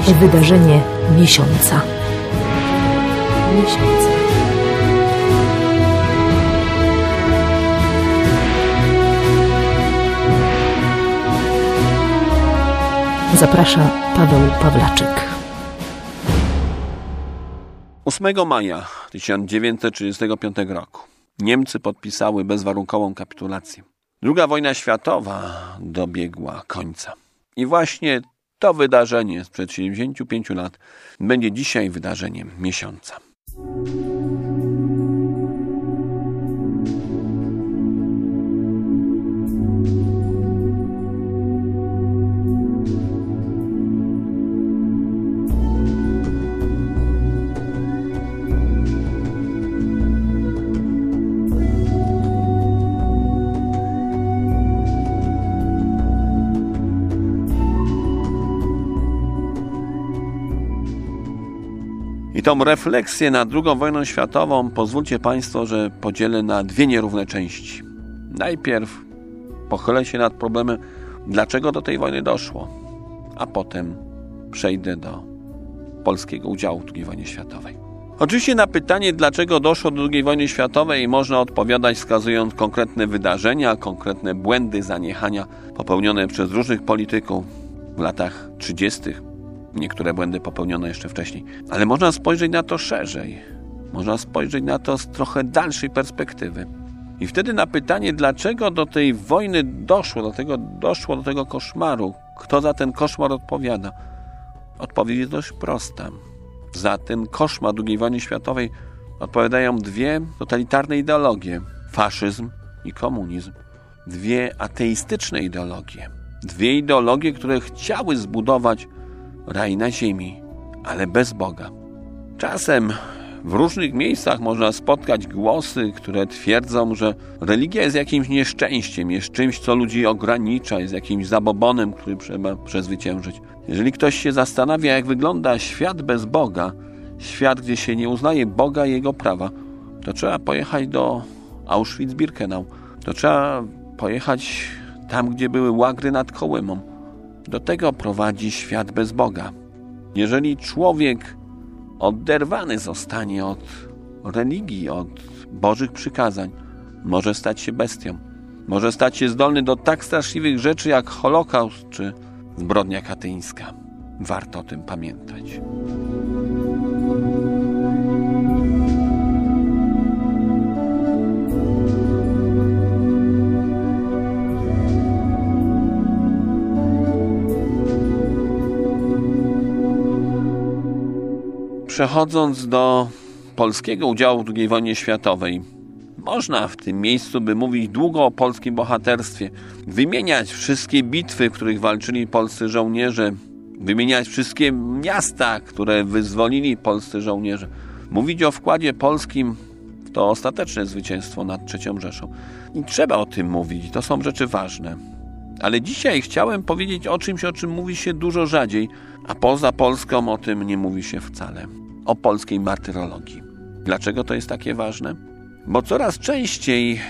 Wydarzenie miesiąca. Zaprasza Paweł Pawlaczyk. 8 maja 1935 roku Niemcy podpisały bezwarunkową kapitulację. II wojna światowa dobiegła końca. I właśnie to wydarzenie sprzed 75 lat będzie dzisiaj wydarzeniem miesiąca. I tą refleksję nad II wojną światową pozwólcie Państwo, że podzielę na dwie nierówne części. Najpierw pochylę się nad problemem, dlaczego do tej wojny doszło, a potem przejdę do polskiego udziału w II wojnie światowej. Oczywiście na pytanie, dlaczego doszło do II wojny światowej, można odpowiadać wskazując konkretne wydarzenia, konkretne błędy, zaniechania popełnione przez różnych polityków w latach 30. Niektóre błędy popełnione jeszcze wcześniej. Ale można spojrzeć na to szerzej. Można spojrzeć na to z trochę dalszej perspektywy. I wtedy na pytanie, dlaczego do tej wojny doszło do tego koszmaru, kto za ten koszmar odpowiada? Odpowiedź jest dość prosta. Za ten koszmar II wojny światowej odpowiadają dwie totalitarne ideologie. Faszyzm i komunizm. Dwie ateistyczne ideologie. Dwie ideologie, które chciały zbudować raj na ziemi, ale bez Boga. Czasem w różnych miejscach można spotkać głosy, które twierdzą, że religia jest jakimś nieszczęściem, jest czymś, co ludzi ogranicza, jest jakimś zabobonem, który trzeba przezwyciężyć. Jeżeli ktoś się zastanawia, jak wygląda świat bez Boga, świat, gdzie się nie uznaje Boga i Jego prawa, to trzeba pojechać do Auschwitz-Birkenau. To trzeba pojechać tam, gdzie były łagry nad Kołymą. Do tego prowadzi świat bez Boga. Jeżeli człowiek oderwany zostanie od religii, od Bożych przykazań, może stać się bestią. Może stać się zdolny do tak straszliwych rzeczy jak Holokaust czy zbrodnia katyńska. Warto o tym pamiętać. Przechodząc do polskiego udziału w II wojnie światowej, można w tym miejscu by mówić długo o polskim bohaterstwie, wymieniać wszystkie bitwy, w których walczyli polscy żołnierze, wymieniać wszystkie miasta, które wyzwolili polscy żołnierze, mówić o wkładzie polskim w to ostateczne zwycięstwo nad III Rzeszą. I trzeba o tym mówić, to są rzeczy ważne. Ale dzisiaj chciałem powiedzieć o czymś, o czym mówi się dużo rzadziej, a poza Polską o tym nie mówi się wcale. O polskiej martyrologii. Dlaczego to jest takie ważne? Bo coraz częściej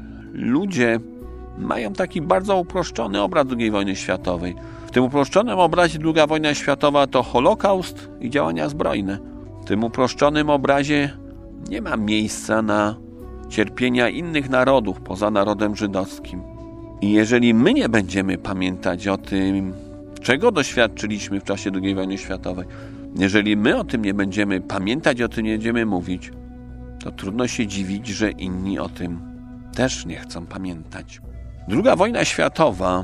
ludzie mają taki bardzo uproszczony obraz II wojny światowej. W tym uproszczonym obrazie II wojna światowa to Holokaust i działania zbrojne. W tym uproszczonym obrazie nie ma miejsca na cierpienia innych narodów poza narodem żydowskim. I jeżeli my nie będziemy pamiętać o tym, czego doświadczyliśmy w czasie II wojny światowej, jeżeli my o tym nie będziemy pamiętać, o tym nie będziemy mówić, to trudno się dziwić, że inni o tym też nie chcą pamiętać. II wojna światowa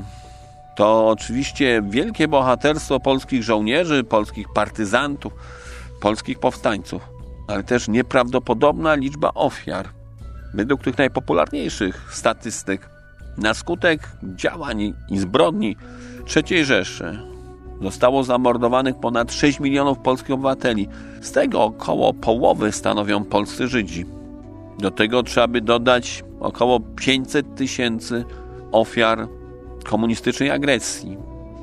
to oczywiście wielkie bohaterstwo polskich żołnierzy, polskich partyzantów, polskich powstańców, ale też nieprawdopodobna liczba ofiar. Według tych najpopularniejszych statystyk na skutek działań i zbrodni III Rzeszy zostało zamordowanych ponad 6 milionów polskich obywateli. Z tego około połowy stanowią polscy Żydzi. Do tego trzeba by dodać około 500 tysięcy ofiar komunistycznej agresji.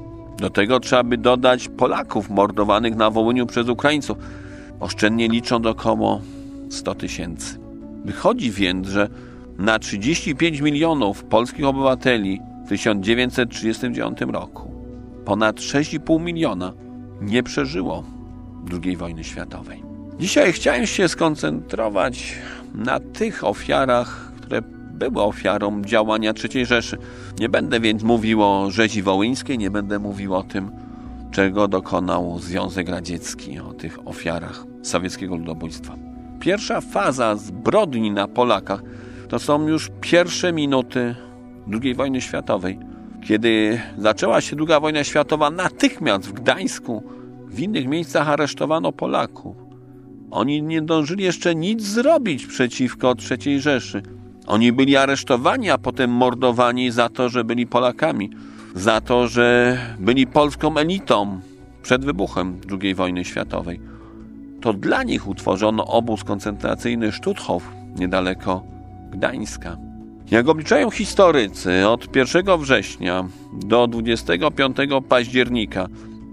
Do tego trzeba by dodać Polaków mordowanych na Wołyniu przez Ukraińców, oszczędnie licząc około 100 tysięcy. Wychodzi więc, że na 35 milionów polskich obywateli w 1939 roku ponad 6,5 miliona nie przeżyło II wojny światowej. Dzisiaj chciałem się skoncentrować na tych ofiarach, które były ofiarą działania III Rzeszy. Nie będę więc mówił o rzezi wołyńskiej, nie będę mówił o tym, czego dokonał Związek Radziecki, o tych ofiarach sowieckiego ludobójstwa. Pierwsza faza zbrodni na Polakach to są już pierwsze minuty II wojny światowej. Kiedy zaczęła się II wojna światowa, natychmiast w Gdańsku, w innych miejscach aresztowano Polaków. Oni nie zdążyli jeszcze nic zrobić przeciwko III Rzeszy. Oni byli aresztowani, a potem mordowani za to, że byli Polakami, za to, że byli polską elitą przed wybuchem II wojny światowej. To dla nich utworzono obóz koncentracyjny Stutthof niedaleko Gdańska. Jak obliczają historycy, od 1 września do 25 października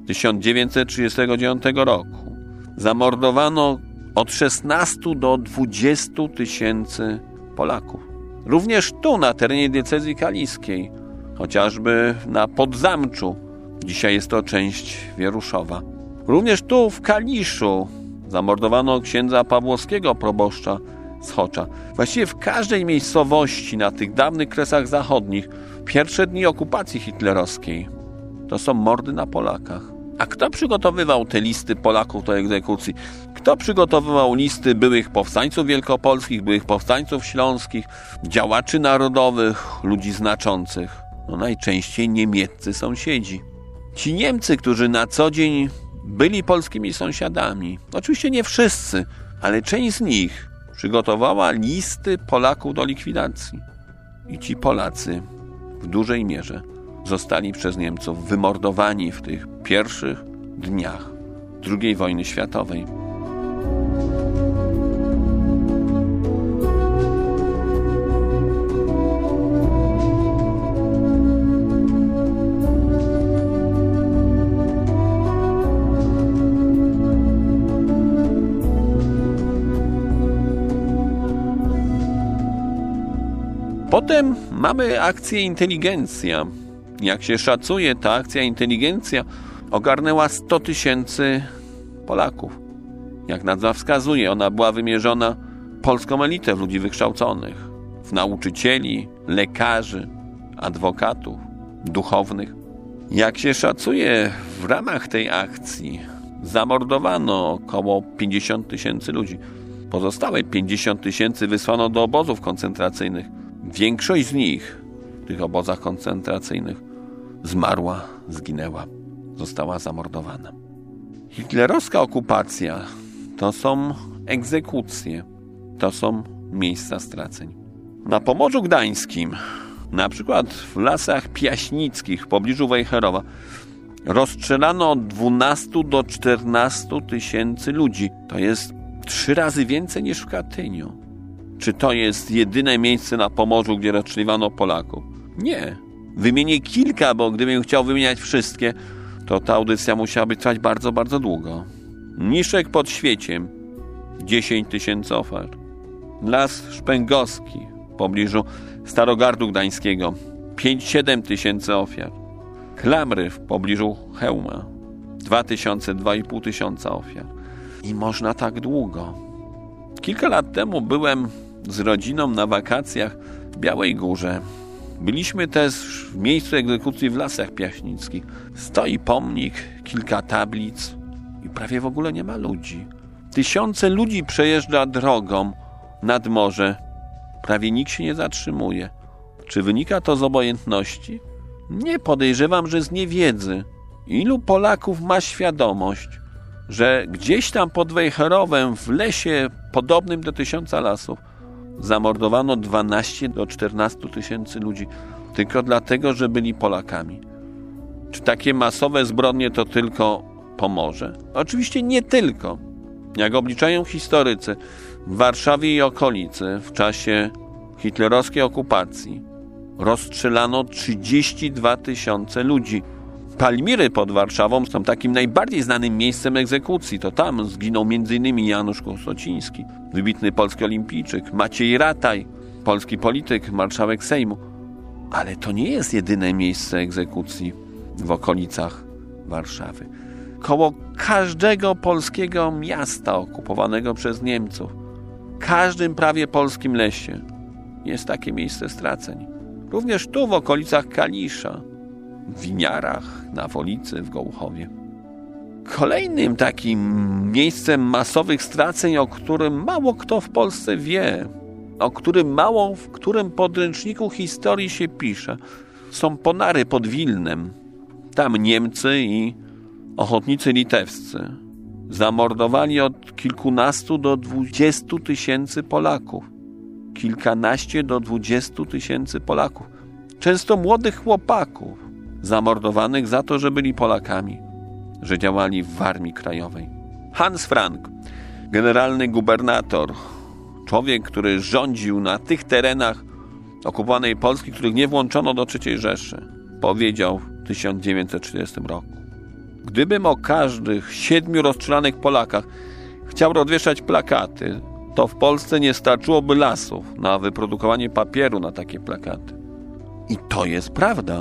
1939 roku zamordowano od 16 do 20 tysięcy Polaków. Również tu, na terenie diecezji kaliskiej, chociażby na Podzamczu, dzisiaj jest to część Wieruszowa. Również tu, w Kaliszu, zamordowano księdza Pawłowskiego, proboszcza z Chocza. Właściwie w każdej miejscowości na tych dawnych Kresach Zachodnich pierwsze dni okupacji hitlerowskiej to są mordy na Polakach. A kto przygotowywał te listy Polaków do egzekucji? Kto przygotowywał listy byłych powstańców wielkopolskich, byłych powstańców śląskich, działaczy narodowych, ludzi znaczących? No najczęściej niemieccy sąsiedzi. Ci Niemcy, którzy na co dzień byli polskimi sąsiadami, oczywiście nie wszyscy, ale część z nich przygotowała listy Polaków do likwidacji. I ci Polacy w dużej mierze zostali przez Niemców wymordowani w tych pierwszych dniach II wojny światowej. Potem mamy akcję Inteligencja. Jak się szacuje, ta akcja Inteligencja ogarnęła 100 tysięcy Polaków. Jak nazwa wskazuje, ona była wymierzona w polską elitę, w ludzi wykształconych, w nauczycieli, lekarzy, adwokatów, duchownych. Jak się szacuje, w ramach tej akcji zamordowano około 50 tysięcy ludzi. Pozostałe 50 tysięcy wysłano do obozów koncentracyjnych. Większość z nich w tych obozach koncentracyjnych zmarła, zginęła, została zamordowana. Hitlerowska okupacja to są egzekucje, to są miejsca straceń. Na Pomorzu Gdańskim, na przykład w Lasach Piaśnickich w pobliżu Wejherowa, rozstrzelano od 12 do 14 tysięcy ludzi. To jest 3 razy więcej niż w Katyniu. Czy to jest jedyne miejsce na Pomorzu, gdzie rozstrzeliwano Polaków? Nie. Wymienię kilka, bo gdybym chciał wymieniać wszystkie, to ta audycja musiałaby trwać bardzo, bardzo długo. Niszek pod Świeciem, 10 tysięcy ofiar. Las Szpęgowski w pobliżu Starogardu Gdańskiego, 5-7 tysięcy ofiar. Klamry w pobliżu Chełma, 2,5 tysiąca ofiar. I można tak długo. Kilka lat temu byłem z rodziną na wakacjach w Białej Górze. Byliśmy też w miejscu egzekucji w Lasach Piaśnickich. Stoi pomnik, kilka tablic i prawie w ogóle nie ma ludzi. Tysiące ludzi przejeżdża drogą nad morze. Prawie nikt się nie zatrzymuje. Czy wynika to z obojętności? Nie, podejrzewam, że z niewiedzy. Ilu Polaków ma świadomość, że gdzieś tam pod Wejherowem, w lesie podobnym do 1000 lasów, zamordowano 12 do 14 tysięcy ludzi tylko dlatego, że byli Polakami. Czy takie masowe zbrodnie to tylko Pomorze? Oczywiście nie tylko. Jak obliczają historycy, w Warszawie i okolicy w czasie hitlerowskiej okupacji rozstrzelano 32 tysiące ludzi. Palmiry pod Warszawą są takim najbardziej znanym miejscem egzekucji. To tam zginął m.in. Janusz Kosociński, wybitny polski olimpijczyk, Maciej Rataj, polski polityk, marszałek Sejmu. Ale to nie jest jedyne miejsce egzekucji w okolicach Warszawy. koło każdego polskiego miasta okupowanego przez Niemców, w każdym prawie polskim lesie jest takie miejsce straceń. Również tu w okolicach Kalisza, w Winiarach, na Wolicy, w Gołuchowie. Kolejnym takim miejscem masowych straceń, o którym mało kto w Polsce wie, o którym mało w którym podręczniku historii się pisze, są Ponary pod Wilnem. Tam Niemcy i ochotnicy litewscy zamordowali od kilkunastu do 20 tysięcy Polaków. Kilkanaście do 20 tysięcy Polaków. Często młodych chłopaków zamordowanych za to, że byli Polakami, że działali w Armii Krajowej. Hans Frank, generalny gubernator, człowiek, który rządził na tych terenach okupowanej Polski, których nie włączono do III Rzeszy, powiedział w 1930 roku: gdybym o każdych 7 rozstrzelanych Polakach chciał rozwieszać plakaty, to w Polsce nie starczyłoby lasów na wyprodukowanie papieru na takie plakaty. I to jest prawda.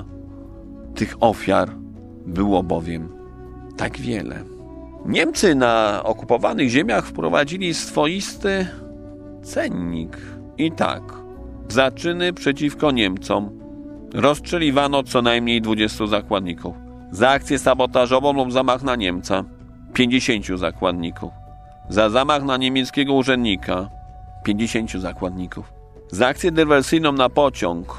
Tych ofiar było bowiem tak wiele. Niemcy na okupowanych ziemiach wprowadzili swoisty cennik. I tak, za czyny przeciwko Niemcom rozstrzeliwano co najmniej 20 zakładników. Za akcję sabotażową lub zamach na Niemca 50 zakładników. Za zamach na niemieckiego urzędnika 50 zakładników. Za akcję dywersyjną na pociąg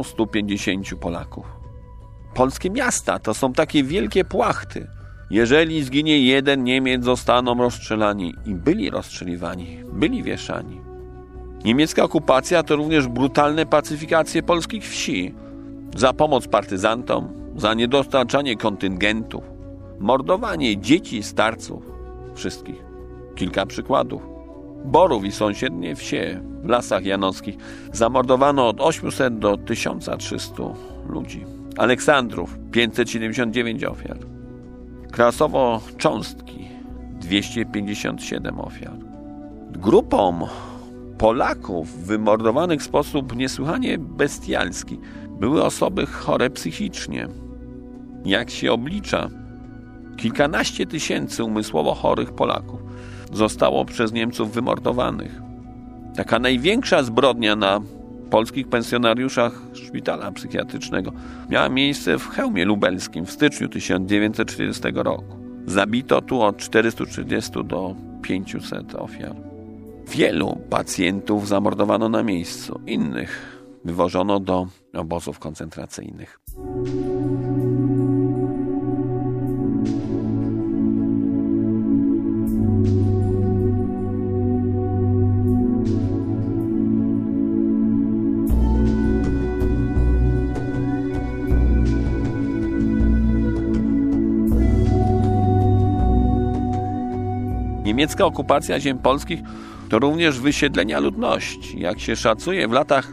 100-150 Polaków. Polskie miasta to są takie wielkie płachty. Jeżeli zginie jeden Niemiec, zostaną rozstrzelani i byli rozstrzeliwani, byli wieszani. Niemiecka okupacja to również brutalne pacyfikacje polskich wsi. Za pomoc partyzantom, za niedostarczanie kontyngentów, mordowanie dzieci, starców, wszystkich. Kilka przykładów. Borów i sąsiednie wsie w Lasach Janowskich zamordowano od 800 do 1300 ludzi. Aleksandrów 579 ofiar. Krasowo-Cząstki 257 ofiar. Grupom Polaków wymordowanych w sposób niesłychanie bestialski były osoby chore psychicznie. Jak się oblicza, kilkanaście tysięcy umysłowo chorych Polaków zostało przez Niemców wymordowanych. Taka największa zbrodnia na polskich pensjonariuszach szpitala psychiatrycznego miała miejsce w Chełmie Lubelskim w styczniu 1940 roku. Zabito tu od 430 do 500 ofiar. Wielu pacjentów zamordowano na miejscu, innych wywożono do obozów koncentracyjnych. Niemiecka okupacja ziem polskich to również wysiedlenia ludności. Jak się szacuje, w latach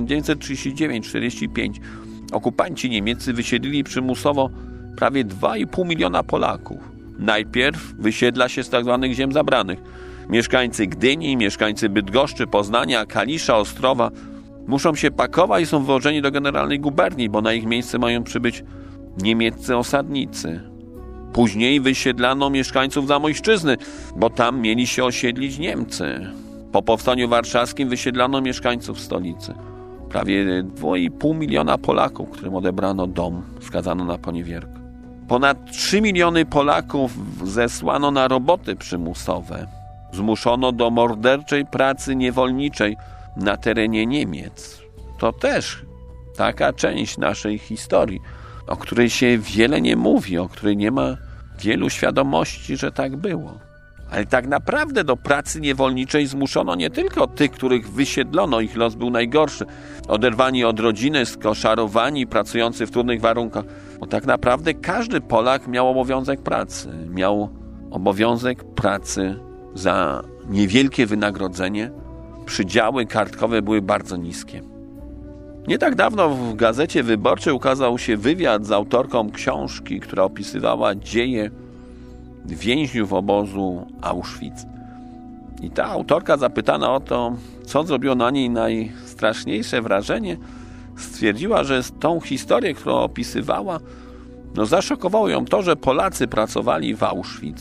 1939-1945 okupanci niemieccy wysiedlili przymusowo prawie 2,5 miliona Polaków. Najpierw wysiedla się z tzw. ziem zabranych. Mieszkańcy Gdyni, mieszkańcy Bydgoszczy, Poznania, Kalisza, Ostrowa muszą się pakować i są wywożeni do generalnej guberni, bo na ich miejsce mają przybyć niemieccy osadnicy. Później wysiedlano mieszkańców Zamojszczyzny, bo tam mieli się osiedlić Niemcy. Po powstaniu warszawskim wysiedlano mieszkańców stolicy. Prawie 2,5 miliona Polaków, którym odebrano dom, skazano na poniewierkę. Ponad 3 miliony Polaków zesłano na roboty przymusowe. Zmuszono do morderczej pracy niewolniczej na terenie Niemiec. To też taka część naszej historii, o której się wiele nie mówi, o której nie ma wielu świadomości, że tak było. Ale tak naprawdę do pracy niewolniczej zmuszono nie tylko tych, których wysiedlono, ich los był najgorszy, oderwani od rodziny, skoszarowani, pracujący w trudnych warunkach, bo tak naprawdę każdy Polak miał obowiązek pracy. Miał obowiązek pracy za niewielkie wynagrodzenie. Przydziały kartkowe były bardzo niskie. Nie tak dawno w Gazecie Wyborczej ukazał się wywiad z autorką książki, która opisywała dzieje więźniów obozu Auschwitz. I ta autorka, zapytana o to, co zrobiło na niej najstraszniejsze wrażenie, stwierdziła, że tą historię, którą opisywała, Zaszokowało ją to, że Polacy pracowali w Auschwitz.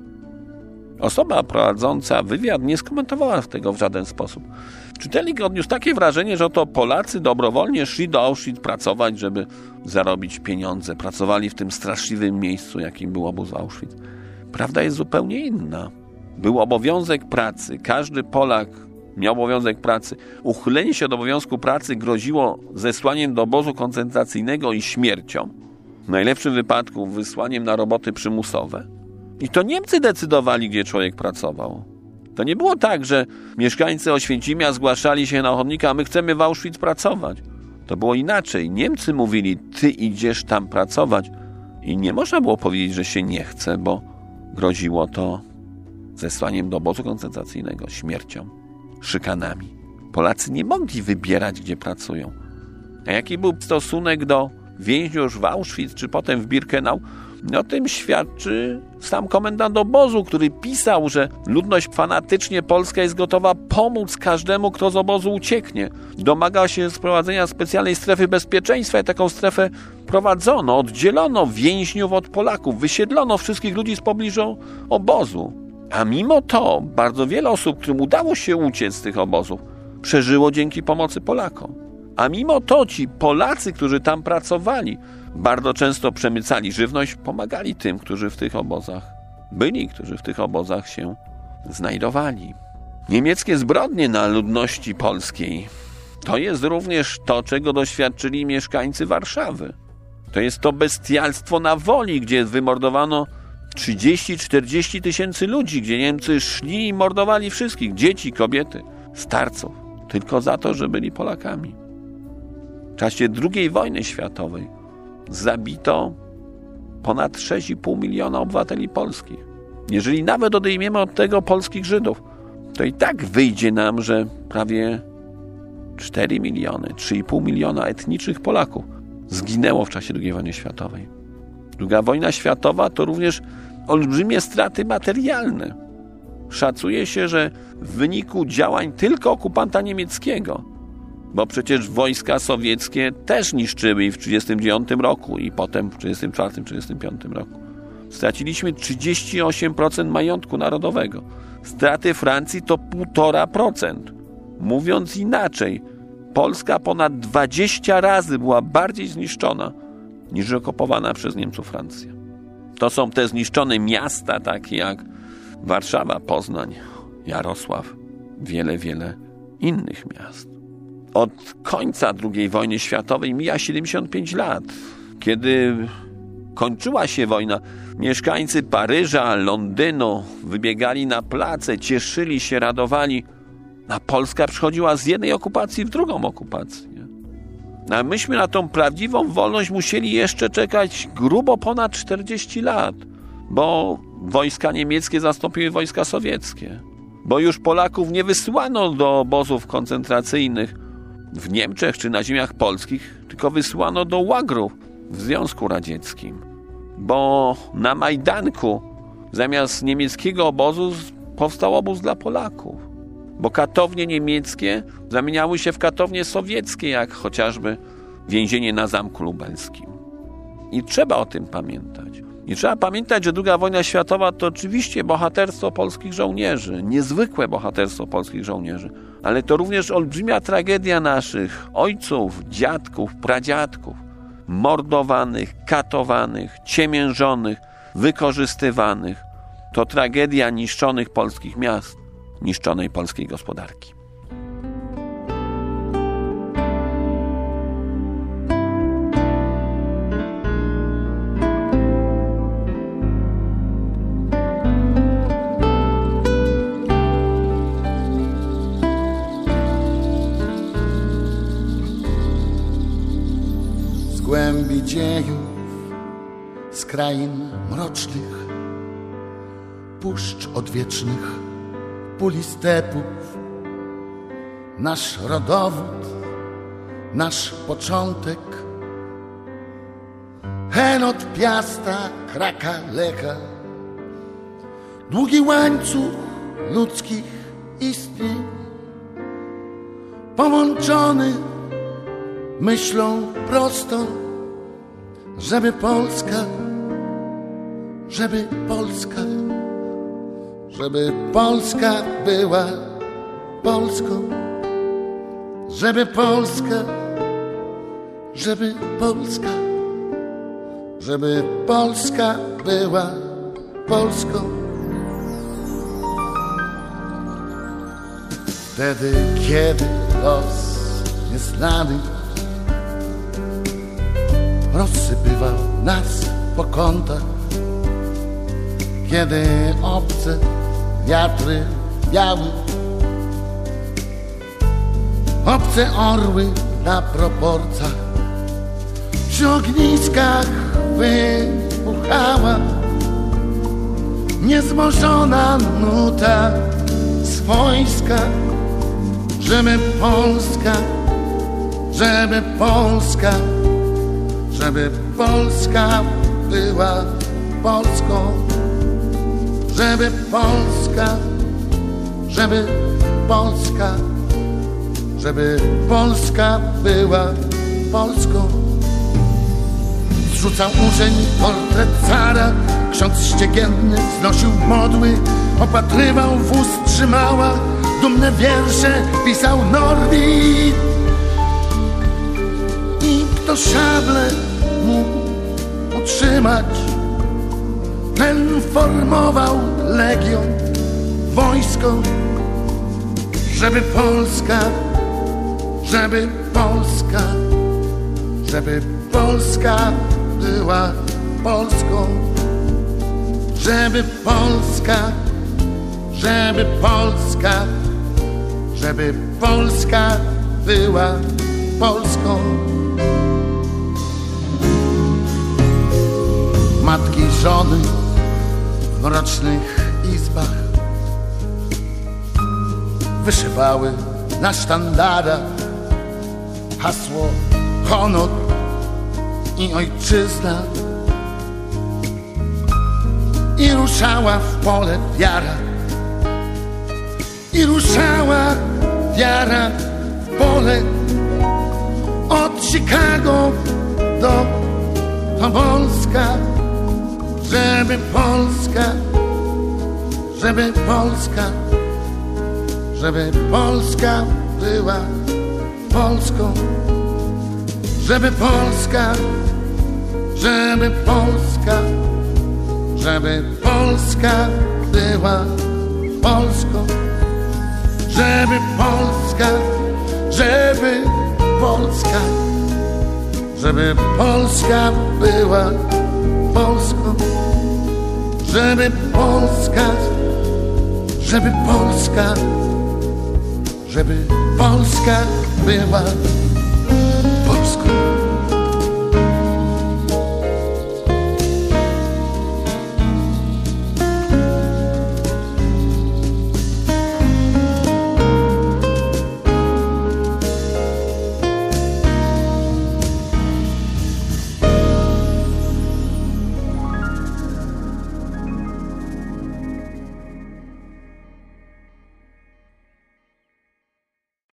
Osoba prowadząca wywiad nie skomentowała tego w żaden sposób. Czytelnik odniósł takie wrażenie, że to Polacy dobrowolnie szli do Auschwitz pracować, żeby zarobić pieniądze. Pracowali w tym straszliwym miejscu, jakim był obóz Auschwitz. Prawda jest zupełnie inna. Był obowiązek pracy. Każdy Polak miał obowiązek pracy. Uchylenie się od obowiązku pracy groziło zesłaniem do obozu koncentracyjnego i śmiercią. W najlepszym wypadku wysłaniem na roboty przymusowe. I to Niemcy decydowali, gdzie człowiek pracował. To nie było tak, że mieszkańcy Oświęcimia zgłaszali się na ochotnika, a my chcemy w Auschwitz pracować. To było inaczej. Niemcy mówili, ty idziesz tam pracować. I nie można było powiedzieć, że się nie chce, bo groziło to zesłaniem do obozu koncentracyjnego, śmiercią, szykanami. Polacy nie mogli wybierać, gdzie pracują. A jaki był stosunek do więźniów w Auschwitz czy potem w Birkenau? O tym świadczy sam komendant obozu, który pisał, że ludność fanatycznie polska jest gotowa pomóc każdemu, kto z obozu ucieknie. Domaga się sprowadzenia specjalnej strefy bezpieczeństwa i taką strefę prowadzono, oddzielono więźniów od Polaków, wysiedlono wszystkich ludzi z pobliżu obozu. A mimo to bardzo wiele osób, którym udało się uciec z tych obozów, przeżyło dzięki pomocy Polakom. A mimo to ci Polacy, którzy tam pracowali, bardzo często przemycali żywność, pomagali tym, którzy w tych obozach byli, którzy w tych obozach się znajdowali. Niemieckie zbrodnie na ludności polskiej to jest również to, czego doświadczyli mieszkańcy Warszawy. To jest to bestialstwo na Woli, gdzie wymordowano 30-40 tysięcy ludzi, gdzie Niemcy szli i mordowali wszystkich, dzieci, kobiety, starców, tylko za to, że byli Polakami. W czasie II wojny światowej zabito ponad 6,5 miliona obywateli polskich. Jeżeli nawet odejmiemy od tego polskich Żydów, to i tak wyjdzie nam, że prawie 4 miliony, 3,5 miliona etnicznych Polaków zginęło w czasie II wojny światowej. II wojna światowa to również olbrzymie straty materialne. Szacuje się, że w wyniku działań tylko okupanta niemieckiego, bo przecież wojska sowieckie też niszczyły i w 1939 roku i potem w 1944-1945 roku. Straciliśmy 38% majątku narodowego. Straty Francji to 1,5%. Mówiąc inaczej, Polska ponad 20 razy była bardziej zniszczona niż okupowana przez Niemców Francja. To są te zniszczone miasta, takie jak Warszawa, Poznań, Jarosław, wiele innych miast. Od końca II wojny światowej mija 75 lat. Kiedy kończyła się wojna, mieszkańcy Paryża, Londynu wybiegali na place, cieszyli się, radowali, a Polska przechodziła z jednej okupacji w drugą okupację. A myśmy na tą prawdziwą wolność musieli jeszcze czekać grubo ponad 40 lat, bo wojska niemieckie zastąpiły wojska sowieckie. Bo już Polaków nie wysyłano do obozów koncentracyjnych w Niemczech czy na ziemiach polskich, tylko wysyłano do łagrów w Związku Radzieckim. Bo na Majdanku zamiast niemieckiego obozu powstał obóz dla Polaków. Bo katownie niemieckie zamieniały się w katownie sowieckie, jak chociażby więzienie na Zamku Lubelskim. I trzeba o tym pamiętać. I trzeba pamiętać, że II wojna światowa to oczywiście bohaterstwo polskich żołnierzy, niezwykłe bohaterstwo polskich żołnierzy, ale to również olbrzymia tragedia naszych ojców, dziadków, pradziadków, mordowanych, katowanych, ciemiężonych, wykorzystywanych. To tragedia niszczonych polskich miast, niszczonej polskiej gospodarki. Z głębi dziejów, z krain mrocznych, puszcz odwiecznych, puli stepów, nasz rodowód, nasz początek, hen od Piasta, Kraka, Lecha, długi łańcuch ludzkich istnień, połączony myślą prostą, żeby Polska, żeby Polska, żeby Polska była Polską, żeby Polska, żeby Polska, żeby Polska była Polską. Wtedy, kiedy los nieznany rozsypywał nas po kątach, kiedy obce wiatry wiały, obce orły na proporcach, przy ogniskach wybuchała niezmożona nuta swojska, żeby Polska, żeby Polska, żeby Polska była Polską, żeby Polska, żeby Polska, żeby Polska była Polską. Zrzucał uczeń portret cara, ksiądz ściegienny znosił modły, opatrywał wóz trzymała, dumne wiersze pisał Norwid. I kto szable mógł utrzymać, ten formował legion, wojsko, żeby Polska, żeby Polska, żeby Polska była Polską, żeby Polska, żeby Polska, żeby Polska była Polską. Matki, żony w mrocznych izbach wyszywały na sztandarach hasło honor i ojczyzna, i ruszała w pole wiara, i ruszała wiara w pole, od Chicago do Tobolska, żeby Polska, żeby Polska, żeby Polska była Polską, żeby Polska, żeby Polska, żeby Polska była Polską, żeby Polska, żeby Polska, żeby Polska była Polską, żeby Polska, żeby Polska, żeby Polska była